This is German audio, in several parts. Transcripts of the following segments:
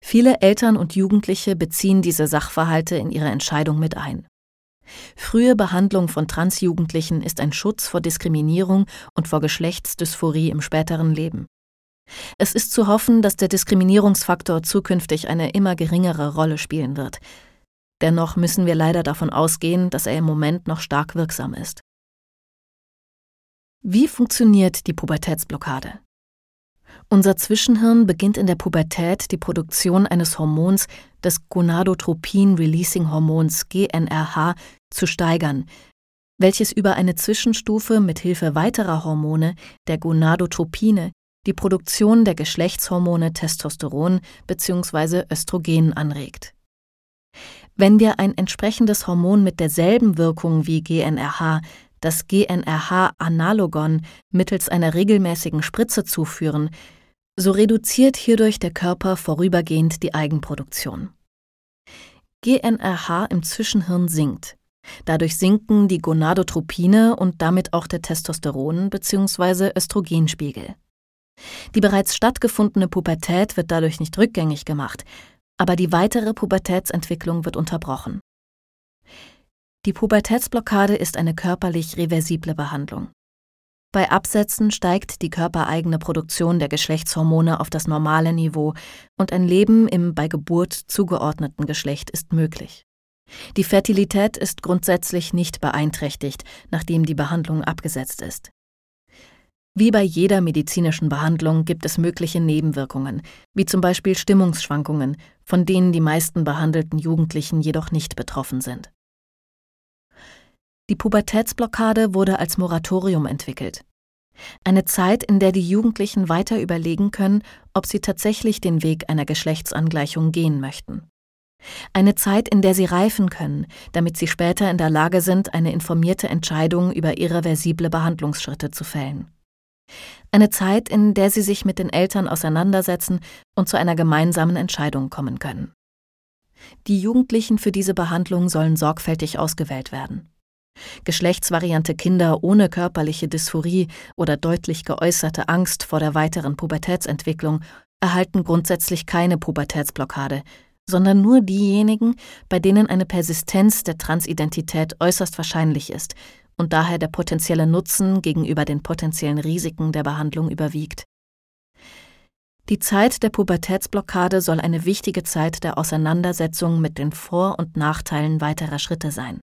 Viele Eltern und Jugendliche beziehen diese Sachverhalte in ihre Entscheidung mit ein. Frühe Behandlung von Transjugendlichen ist ein Schutz vor Diskriminierung und vor Geschlechtsdysphorie im späteren Leben. Es ist zu hoffen, dass der Diskriminierungsfaktor zukünftig eine immer geringere Rolle spielen wird. Dennoch müssen wir leider davon ausgehen, dass er im Moment noch stark wirksam ist. Wie funktioniert die Pubertätsblockade? Unser Zwischenhirn beginnt in der Pubertät die Produktion eines Hormons, des Gonadotropin-Releasing-Hormons GnRH, zu steigern, welches über eine Zwischenstufe mit Hilfe weiterer Hormone, der Gonadotropine, die Produktion der Geschlechtshormone Testosteron bzw. Östrogen anregt. Wenn wir ein entsprechendes Hormon mit derselben Wirkung wie GnRH, das GnRH-Analogon, mittels einer regelmäßigen Spritze zuführen, so reduziert hierdurch der Körper vorübergehend die Eigenproduktion. GnRH im Zwischenhirn sinkt. Dadurch sinken die Gonadotropine und damit auch der Testosteron- bzw. Östrogenspiegel. Die bereits stattgefundene Pubertät wird dadurch nicht rückgängig gemacht, aber die weitere Pubertätsentwicklung wird unterbrochen. Die Pubertätsblockade ist eine körperlich reversible Behandlung. Bei Absetzen steigt die körpereigene Produktion der Geschlechtshormone auf das normale Niveau und ein Leben im bei Geburt zugeordneten Geschlecht ist möglich. Die Fertilität ist grundsätzlich nicht beeinträchtigt, nachdem die Behandlung abgesetzt ist. Wie bei jeder medizinischen Behandlung gibt es mögliche Nebenwirkungen, wie zum Beispiel Stimmungsschwankungen, von denen die meisten behandelten Jugendlichen jedoch nicht betroffen sind. Die Pubertätsblockade wurde als Moratorium entwickelt. Eine Zeit, in der die Jugendlichen weiter überlegen können, ob sie tatsächlich den Weg einer Geschlechtsangleichung gehen möchten. Eine Zeit, in der sie reifen können, damit sie später in der Lage sind, eine informierte Entscheidung über irreversible Behandlungsschritte zu fällen. Eine Zeit, in der sie sich mit den Eltern auseinandersetzen und zu einer gemeinsamen Entscheidung kommen können. Die Jugendlichen für diese Behandlung sollen sorgfältig ausgewählt werden. Geschlechtsvariante Kinder ohne körperliche Dysphorie oder deutlich geäußerte Angst vor der weiteren Pubertätsentwicklung erhalten grundsätzlich keine Pubertätsblockade, sondern nur diejenigen, bei denen eine Persistenz der Transidentität äußerst wahrscheinlich ist und daher der potenzielle Nutzen gegenüber den potenziellen Risiken der Behandlung überwiegt. Die Zeit der Pubertätsblockade soll eine wichtige Zeit der Auseinandersetzung mit den Vor- und Nachteilen weiterer Schritte sein.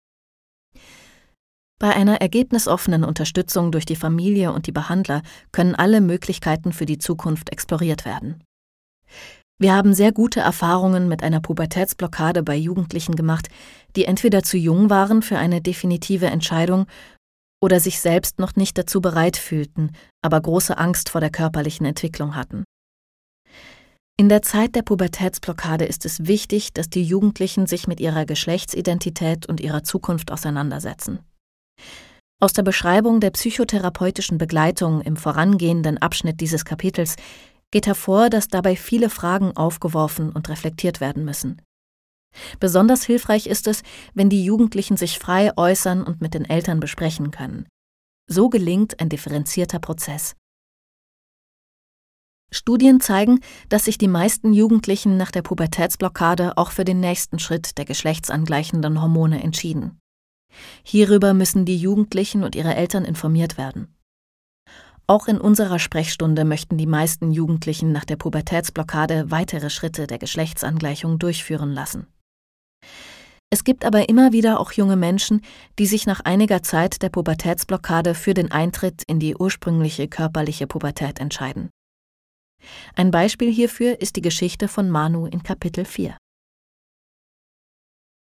Bei einer ergebnisoffenen Unterstützung durch die Familie und die Behandler können alle Möglichkeiten für die Zukunft exploriert werden. Wir haben sehr gute Erfahrungen mit einer Pubertätsblockade bei Jugendlichen gemacht, die entweder zu jung waren für eine definitive Entscheidung oder sich selbst noch nicht dazu bereit fühlten, aber große Angst vor der körperlichen Entwicklung hatten. In der Zeit der Pubertätsblockade ist es wichtig, dass die Jugendlichen sich mit ihrer Geschlechtsidentität und ihrer Zukunft auseinandersetzen. Aus der Beschreibung der psychotherapeutischen Begleitung im vorangehenden Abschnitt dieses Kapitels geht hervor, dass dabei viele Fragen aufgeworfen und reflektiert werden müssen. Besonders hilfreich ist es, wenn die Jugendlichen sich frei äußern und mit den Eltern besprechen können. So gelingt ein differenzierter Prozess. Studien zeigen, dass sich die meisten Jugendlichen nach der Pubertätsblockade auch für den nächsten Schritt der geschlechtsangleichenden Hormone entschieden. Hierüber müssen die Jugendlichen und ihre Eltern informiert werden. Auch in unserer Sprechstunde möchten die meisten Jugendlichen nach der Pubertätsblockade weitere Schritte der Geschlechtsangleichung durchführen lassen. Es gibt aber immer wieder auch junge Menschen, die sich nach einiger Zeit der Pubertätsblockade für den Eintritt in die ursprüngliche körperliche Pubertät entscheiden. Ein Beispiel hierfür ist die Geschichte von Manu in Kapitel 4.